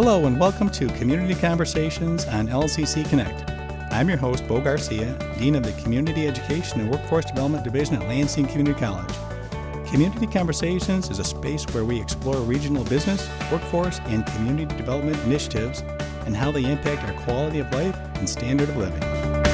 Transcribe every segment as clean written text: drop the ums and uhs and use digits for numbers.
Hello and welcome to Community Conversations on LCC Connect. I'm your host, Bo Garcia, Dean of the Community Education and Workforce Development Division at Lansing Community College. Community Conversations is a space where we explore regional business, workforce, and community development initiatives and how they impact our quality of life and standard of living.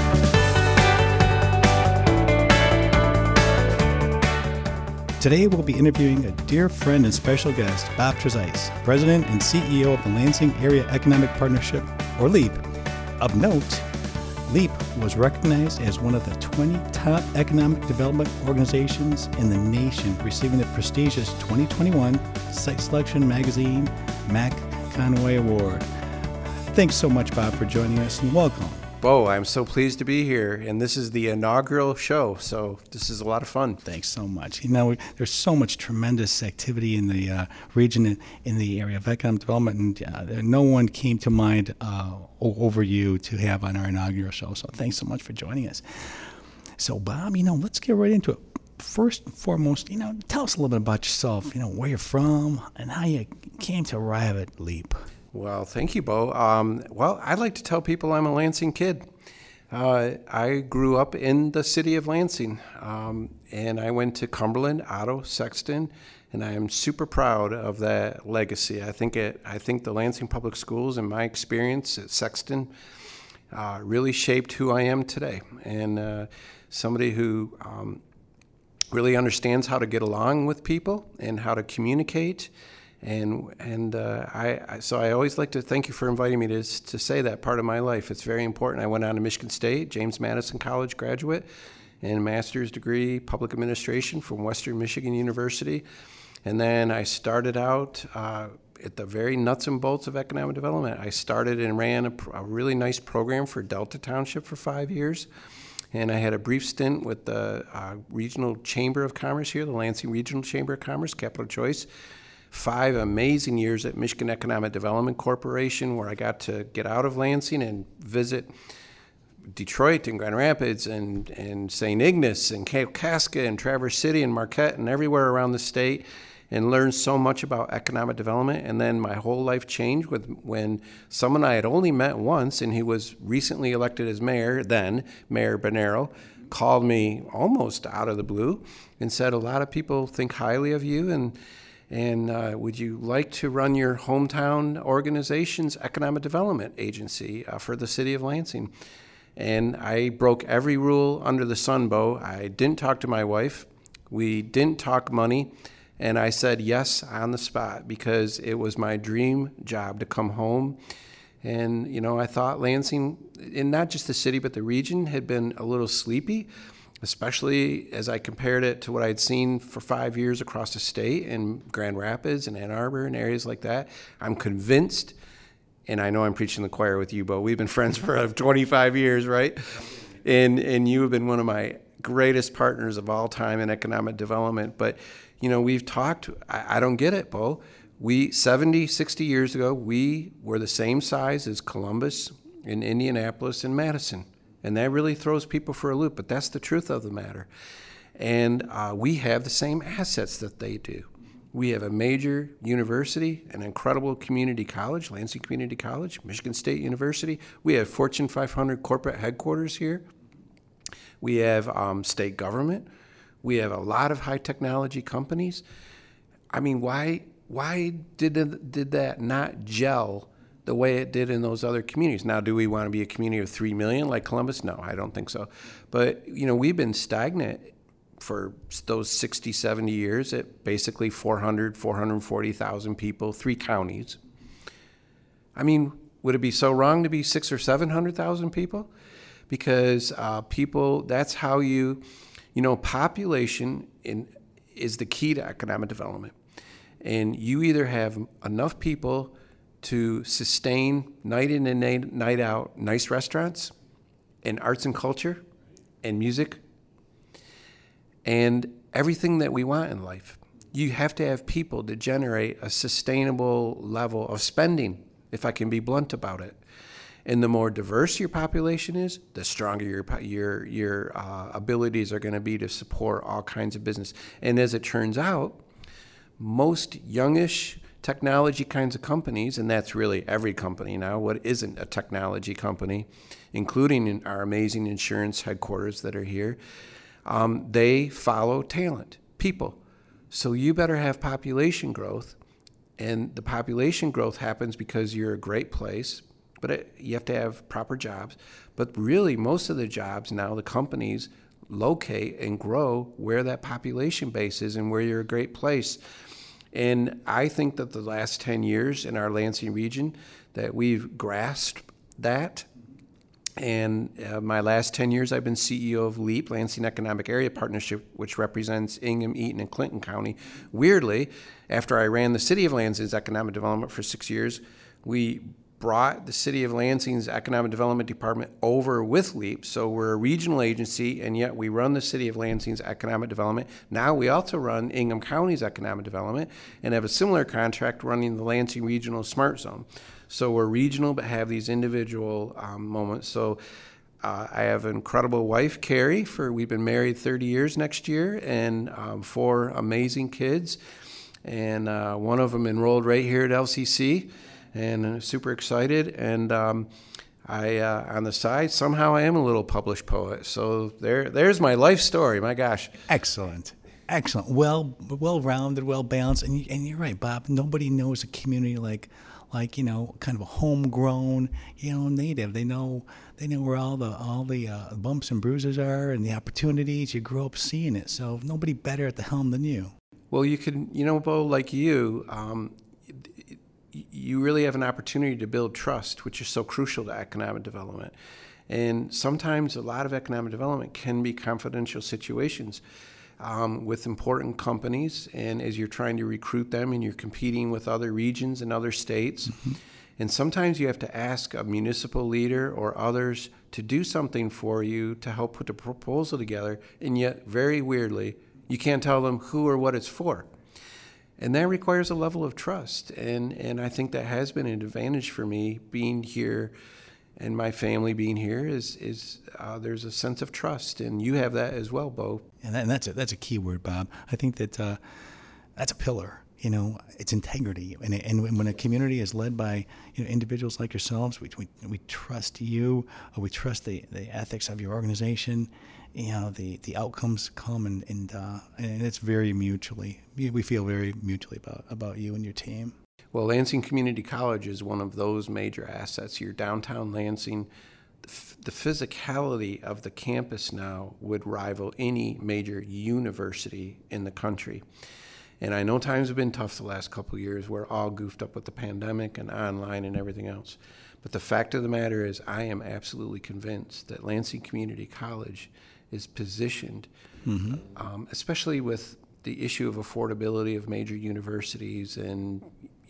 Today we'll be interviewing a dear friend and special guest, Bob Trezise, President and CEO of the Lansing Area Economic Partnership, or LEAP. Of note, LEAP was recognized as one of the 20 top economic development organizations in the nation, receiving the prestigious 2021 Site Selection Magazine Mac Conway Award. Thanks so much, Bob, for joining us, and welcome. Bo, I'm so pleased to be here, and this is the inaugural show, so this is a lot of fun. Thanks so much. You know, there's so much tremendous activity in the region, in the area of economic development, and no one came to mind over you to have on our inaugural show, so thanks so much for joining us. So, Bob, let's get right into it. First and foremost, tell us a little bit about yourself, where you're from, and how you came to arrive at LEAP. Well, thank you, Bo. Well, I'd like to tell people I'm a Lansing kid. I grew up in the city of Lansing, and I went to Cumberland, Otto, Sexton, and I am super proud of that legacy. I think the Lansing Public Schools, in my experience at Sexton, really shaped who I am today, and somebody who really understands how to get along with people and how to communicate. So I always like to thank you for inviting me to say that part of my life. It's very important. I went on to Michigan State, James Madison College graduate, and master's degree public administration from Western Michigan University. And then I started out at the very nuts and bolts of economic development. I started and ran a really nice program for Delta Township for 5 years. And I had a brief stint with the Regional Chamber of Commerce here, the Lansing Regional Chamber of Commerce, Capital Choice. 5 amazing years at Michigan Economic Development Corporation, where I got to get out of Lansing and visit Detroit and Grand Rapids and St. Ignace and Kaskaskia and Traverse City and Marquette and everywhere around the state, and learned so much about economic development. And then my whole life changed when someone I had only met once, and he was recently elected as mayor, then Mayor Bonero, called me almost out of the blue and said, a lot of people think highly of you, and would you like to run your hometown organization's economic development agency for the city of Lansing? And I broke every rule under the sun, Bo. I didn't talk to my wife. We didn't talk money. And I said yes on the spot because it was my dream job to come home. And, I thought Lansing, and not just the city, but the region, had been a little sleepy, especially as I compared it to what I'd seen for 5 years across the state in Grand Rapids and Ann Arbor and areas like that. I'm convinced, and I know I'm preaching the choir with you, but we've been friends for 25 years, right? And you have been one of my greatest partners of all time in economic development. But, we've talked, I don't get it, Bo. 60 years ago, we were the same size as Columbus and Indianapolis and Madison. And that really throws people for a loop, but that's the truth of the matter. And we have the same assets that they do. We have a major university, an incredible community college, Lansing Community College, Michigan State University. We have Fortune 500 corporate headquarters here. We have state government. We have a lot of high technology companies. I mean, why did that not gel the way it did in those other communities? Now, do we want to be a community of 3 million like Columbus? No, I don't think so. But, we've been stagnant for those 60, 70 years at basically 440,000 people, 3 counties. I mean, would it be so wrong to be 600,000 or 700,000 people? Because people, that's how population is the key to economic development. And you either have enough people to sustain night in and night out nice restaurants and arts and culture and music and everything that we want in life. You have to have people to generate a sustainable level of spending, if I can be blunt about it. And the more diverse your population is, the stronger your abilities are going to be to support all kinds of business. And as it turns out, most youngish technology kinds of companies, and that's really every company now. What isn't a technology company, including in our amazing insurance headquarters that are here, they follow talent, people. So you better have population growth, and the population growth happens because you're a great place, but you have to have proper jobs. But really, most of the jobs now, the companies locate and grow where that population base is and where you're a great place. And I think that the last 10 years in our Lansing region that we've grasped that. And my last 10 years, I've been CEO of LEAP, Lansing Economic Area Partnership, which represents Ingham, Eaton, and Clinton County. Weirdly, after I ran the City of Lansing's economic development for 6 years, we brought the City of Lansing's Economic Development Department over with LEAP. So we're a regional agency, and yet we run the City of Lansing's Economic Development. Now we also run Ingham County's Economic Development and have a similar contract running the Lansing Regional Smart Zone. So we're regional but have these individual moments. So I have an incredible wife, Carrie. We've been married 30 years next year, and 4 amazing kids. And one of them enrolled right here at LCC. And I'm super excited, and I on the side, somehow I am a little published poet. So there's my life story, my gosh. Excellent. Well-rounded, well-balanced, and you're right, Bob. Nobody knows a community like kind of a homegrown, native. They know where all the bumps and bruises are and the opportunities. You grow up seeing it, so nobody better at the helm than you. Well, you can, Bo, like you really have an opportunity to build trust, which is so crucial to economic development. And sometimes a lot of economic development can be confidential situations with important companies, and as you're trying to recruit them and you're competing with other regions and other states. Mm-hmm. And sometimes you have to ask a municipal leader or others to do something for you to help put the proposal together, and yet, very weirdly, you can't tell them who or what it's for. And that requires a level of trust, and I think that has been an advantage for me being here, and my family being here is there's a sense of trust, and you have that as well, Bo. And that's a key word, Bob. I think that that's a pillar. It's integrity, and when a community is led by individuals like yourselves, we trust you, or we trust the ethics of your organization. The outcomes come, and it's very mutually. We feel very mutually about you and your team. Well, Lansing Community College is one of those major assets. Your downtown Lansing, the physicality of the campus now would rival any major university in the country. And I know times have been tough the last couple of years. We're all goofed up with the pandemic and online and everything else. But the fact of the matter is, I am absolutely convinced that Lansing Community College is positioned, especially with the issue of affordability of major universities and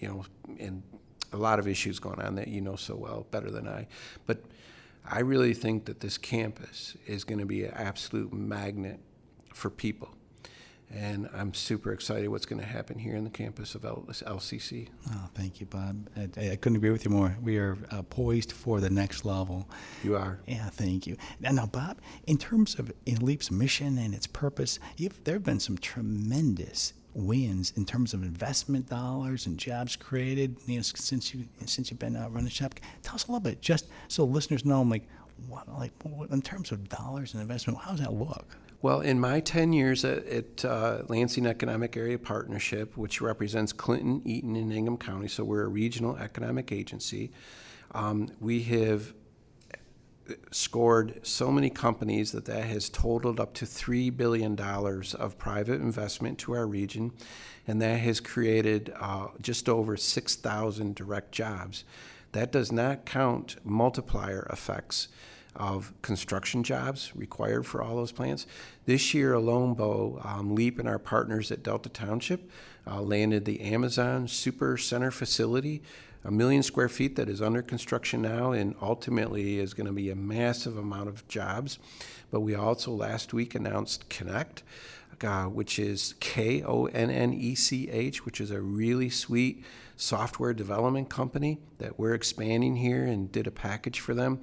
a lot of issues going on that so well, better than I. But I really think that this campus is going to be an absolute magnet for people. And I'm super excited what's going to happen here in the campus of LCC. Oh, thank you, Bob. I couldn't agree with you more. We are poised for the next level. You are. Yeah, thank you. Now, Bob, in terms of LEAP's mission and its purpose, there have been some tremendous wins in terms of investment dollars and jobs created. Since you've been running the shop. Tell us a little bit, just so listeners know, what in terms of dollars and investment, how does that look? Well, in my 10 years at Lansing Economic Area Partnership, which represents Clinton, Eaton, and Ingham County, so we're a regional economic agency, we have scored so many companies that has totaled up to $3 billion of private investment to our region, and that has created just over 6,000 direct jobs. That does not count multiplier effects of construction jobs required for all those plants. This year alone, Bo, LEAP and our partners at Delta Township landed the Amazon Super Center facility, 1 million square feet that is under construction now, and ultimately is going to be a massive amount of jobs. But we also last week announced Connect, which is KONNECH, which is a really sweet software development company that we're expanding here and did a package for them.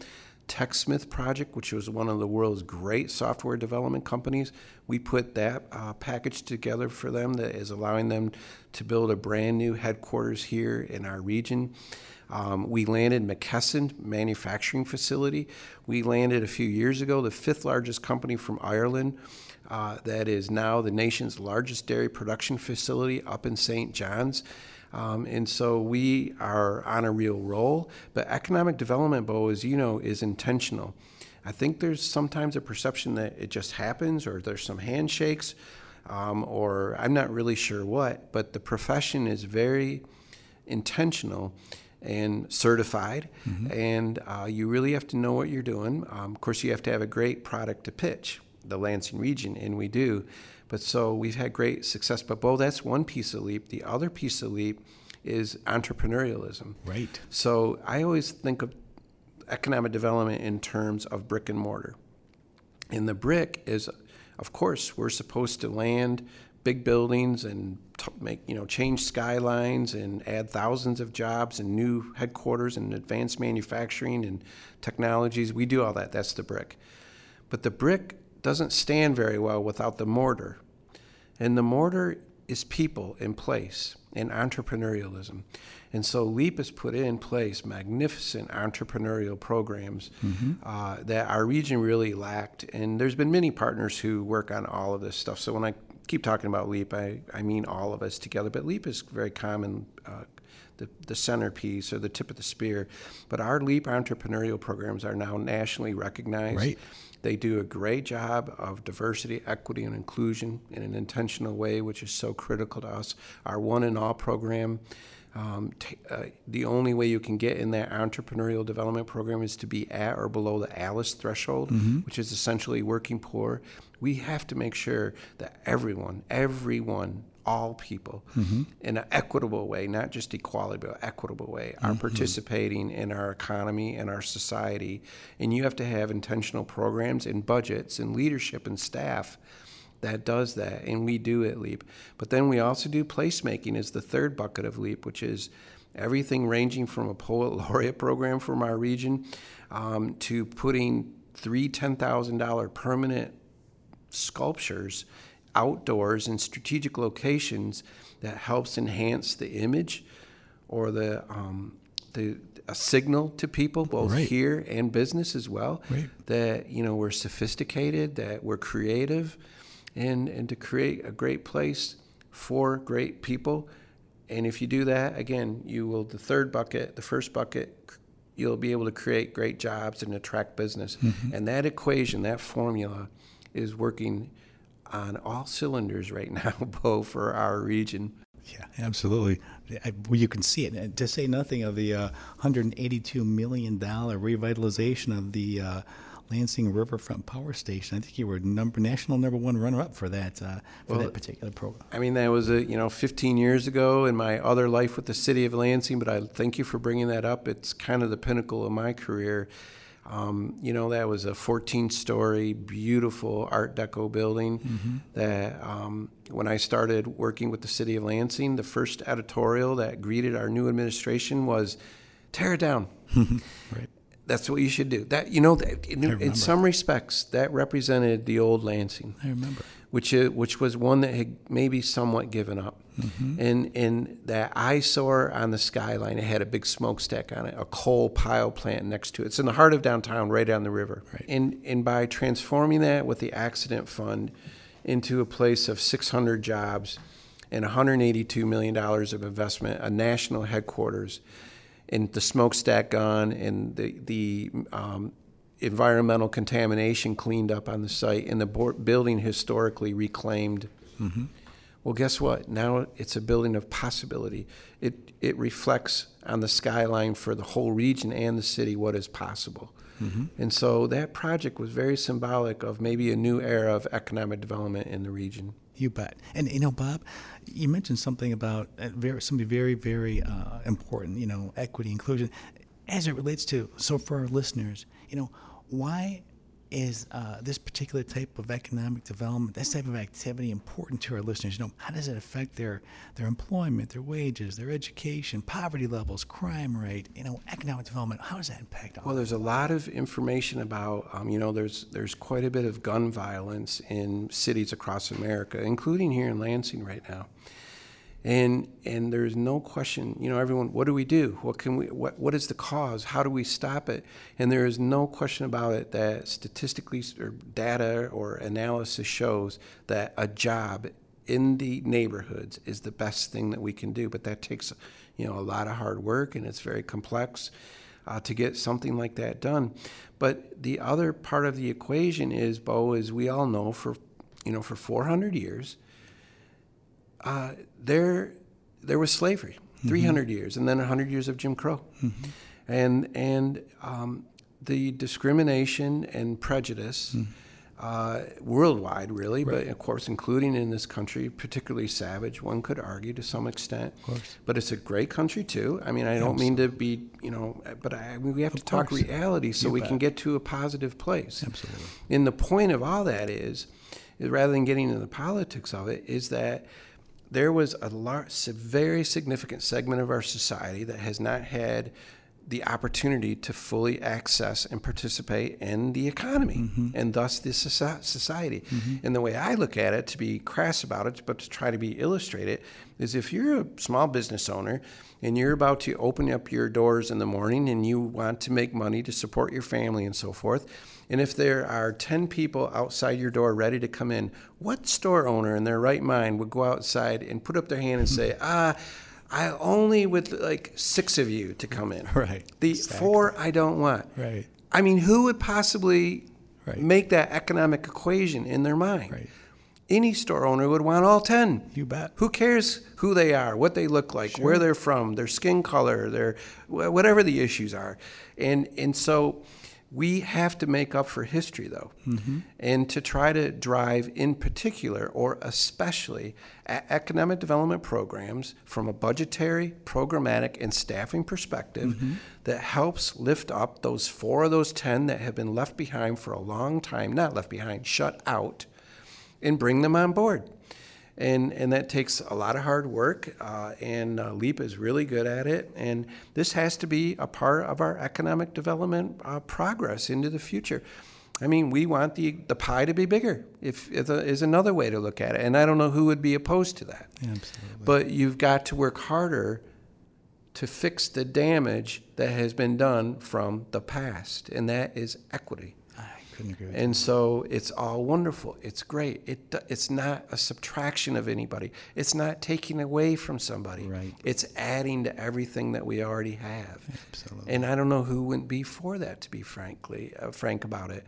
TechSmith project, which was one of the world's great software development companies. We put that package together for them that is allowing them to build a brand new headquarters here in our region. We landed McKesson manufacturing facility. We landed a few years ago the 5th largest company from Ireland that is now the nation's largest dairy production facility up in St. John's. And so we are on a real roll. But economic development, Bo, as you know, is intentional. I think there's sometimes a perception that it just happens, or there's some handshakes, or I'm not really sure what, but the profession is very intentional and certified, and you really have to know what you're doing. Of course, you have to have a great product to pitch, the Lansing region, and we do. But so we've had great success. But, Bo, that's one piece of LEAP. The other piece of LEAP is entrepreneurialism. Right. So I always think of economic development in terms of brick and mortar. And the brick is, of course, we're supposed to land big buildings and change skylines and add thousands of jobs and new headquarters and advanced manufacturing and technologies. We do all that. That's the brick. But the brick doesn't stand very well without the mortar. And the mortar is people in place and entrepreneurialism. And so LEAP has put in place magnificent entrepreneurial programs that our region really lacked. And there's been many partners who work on all of this stuff. So when I keep talking about LEAP, I mean all of us together. But LEAP is very common, the centerpiece or the tip of the spear. But our LEAP entrepreneurial programs are now nationally recognized. Right. They do a great job of diversity, equity, and inclusion in an intentional way, which is so critical to us. Our One and All program, the only way you can get in that entrepreneurial development program is to be at or below the ALICE threshold, which is essentially working poor. We have to make sure that everyone, all people, in an equitable way, not just equality, but equitable way, are participating in our economy and our society. And you have to have intentional programs and budgets and leadership and staff that does that, and we do at LEAP. But then we also do placemaking as the third bucket of LEAP, which is everything ranging from a poet laureate program from our region to putting 3 $10,000 permanent sculptures outdoors in strategic locations that helps enhance the image or a signal to people, both here and business as well, that we're sophisticated, that we're creative, and to create a great place for great people. And if you do that, again, you will, the first bucket, you'll be able to create great jobs and attract business. And that equation, that formula is working on all cylinders right now, Bo, for our region. Yeah, absolutely. Well, you can see it. And to say nothing of the $182 million revitalization of the Lansing Riverfront Power Station. I think you were national number one runner-up for that that particular program. I mean, that was 15 years ago in my other life with the city of Lansing, but I thank you for bringing that up. It's kind of the pinnacle of my career. That was a 14-story, beautiful Art Deco building that when I started working with the city of Lansing, the first editorial that greeted our new administration was, tear it down. Right. That's what you should do. That in some respects, that represented the old Lansing. I remember. Which was one that had maybe somewhat given up. And that eyesore on the skyline, it had a big smokestack on it, a coal pile plant next to it. It's in the heart of downtown, right on the river. Right. And by transforming that with the accident fund into a place of 600 jobs and $182 million of investment, a national headquarters, and the smokestack gone, and the environmental contamination cleaned up on the site, and the building historically reclaimed. Well, guess what? Now it's a building of possibility. It reflects on the skyline for the whole region and the city what is possible. And so that project was very symbolic of maybe a new era of economic development in the region. You bet. And, Bob, you mentioned something about something very, very important, equity, inclusion. As it relates to, so for our listeners, why is this particular type of economic development, this type of activity important to our listeners? How does it affect their employment, their wages, their education, poverty levels, crime rate, economic development? How does that impact all? Well, there's a lot of information about, there's quite a bit of gun violence in cities across America, including here in Lansing right now. And there's no question, everyone, what do we do? What is the cause? How do we stop it? And there is no question about it that statistically or data or analysis shows that a job in the neighborhoods is the best thing that we can do. But that takes, a lot of hard work, and it's very complex to get something like that done. But the other part of the equation is, Bo, as we all know, for 400 years, there was slavery, 300 years, and then 100 years of Jim Crow. And the discrimination and prejudice worldwide, really, but of course, including in this country, particularly savage, one could argue to some extent. Of course. But it's a great country, too. I mean, I don't mean to be, but we have to talk reality so we can get to a positive place. Absolutely. And the point of all that is rather than getting into the politics of it, is that there was a very significant segment of our society that has not had the opportunity to fully access and participate in the economy and thus this society. And the way I look at it, to be crass about it, but to try to be illustrated, is if you're a small business owner and you're about to open up your doors in the morning and you want to make money to support your family and so forth, and if there are 10 people outside your door ready to come in, what store owner in their right mind would go outside and put up their hand and say, I only would like 6 of you to come in. Right. The exactly. 4 I don't want. Right. I mean, who would possibly Right. make that economic equation in their mind? Right. Any store owner would want all 10. You bet. Who cares who they are, what they look like, Sure. where they're from, their skin color, their whatever the issues are. And so we have to make up for history, though, and to try to drive in particular or especially economic development programs from a budgetary, programmatic, and staffing perspective that helps lift up those 4 of those 10 that have been left behind for a long time, not left behind, shut out, and bring them on board. And that takes a lot of hard work, and LEAP is really good at it. And this has to be a part of our economic development progress into the future. I mean, we want the pie to be bigger, is another way to look at it. And I don't know who would be opposed to that. Absolutely. But you've got to work harder to fix the damage that has been done from the past, and that is equity. I couldn't agree with And so it's all wonderful. It's great. It's not a subtraction of anybody. It's not taking away from somebody. Right. It's adding to everything that we already have. Absolutely. And I don't know who wouldn't be for that, to be frank about it.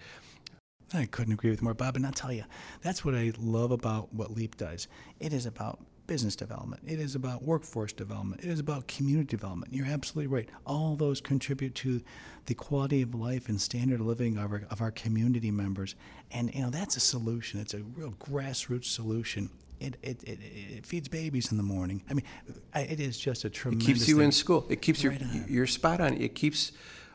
I couldn't agree with you more, Bob. And I'll tell you, that's what I love about what LEAP does. It is about business development. It is about workforce development. It is about community development. You're absolutely right. All those contribute to the quality of life and standard of living of our community members. And that's a solution. It's a real grassroots solution. It feeds babies in the morning. I mean, it is just a tremendous. It keeps you thing. in school. It keeps your spot on. It keeps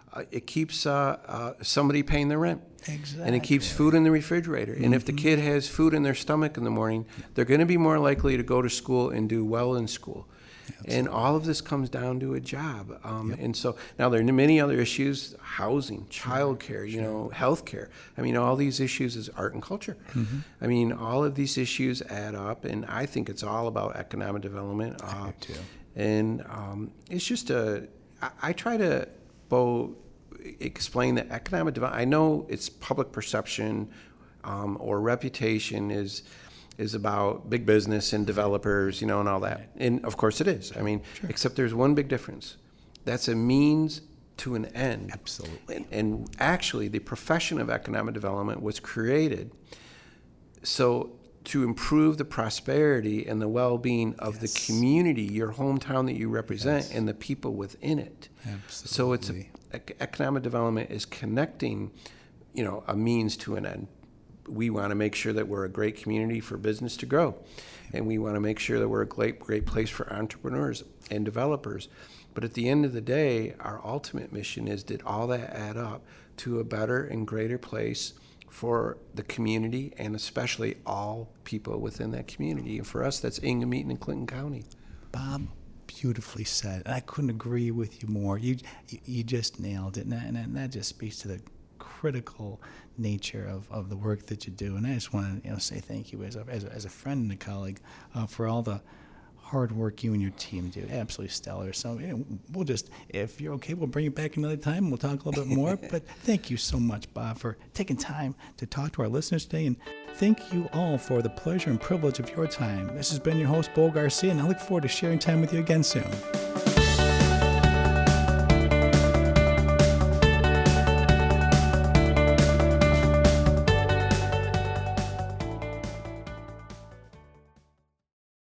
somebody paying their rent. Exactly. And it keeps food in the refrigerator. And if the kid has food in their stomach in the morning, they're going to be more likely to go to school and do well in school. Absolutely. And all of this comes down to a job. And so now there are many other issues: housing, childcare, healthcare. I mean, all these issues is art and culture. I mean, all of these issues add up, and I think it's all about economic development. I do too. And it's just I try to explain that economic development. I know it's public perception or reputation is about big business and developers, and all that. And of course it is. I mean, except there's one big difference. That's a means to an end. Absolutely. And actually, the profession of economic development was created so to improve the prosperity and the well-being of the community, your hometown that you represent, and the people within it. Absolutely. So economic development is connecting, a means to an end. We want to make sure that we're a great community for business to grow, and we want to make sure that we're a great place for entrepreneurs and developers. But at the end of the day, our ultimate mission is, did all that add up to a better and greater place for the community and especially all people within that community. And for us, that's Ingham, Eaton, and Clinton County. Bob, beautifully said. And I couldn't agree with you more. You just nailed it. And that just speaks to the critical nature of the work that you do. And I just want to say thank you as a friend and a colleague for all the hard work you and your team do. Absolutely stellar. So we'll just, if you're okay, we'll bring you back another time and we'll talk a little bit more. But thank you so much, Bob, for taking time to talk to our listeners today. And thank you all for the pleasure and privilege of your time. This has been your host, Bo Garcia, and I look forward to sharing time with you again soon.